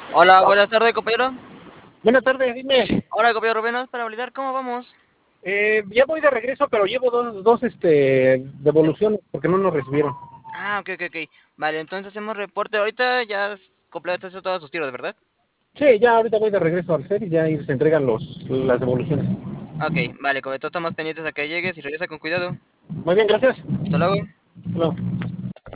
Hola, buenas tardes, compañero. Buenas tardes, dime. Hola, compañero Rubén, para validar cómo vamos. Ya voy de regreso, pero llevo dos Dem- devoluciones porque no nos recibieron. ok. Vale, entonces hacemos reporte. Ahorita ya completaste todos sus tiros, ¿verdad? Sí, ya ahorita voy de regreso al set y ya ahí se entregan las devoluciones. Ok, vale, como todos estamos pendientes a que llegues y regresa con cuidado. Muy bien, gracias. Hasta luego. Hasta luego.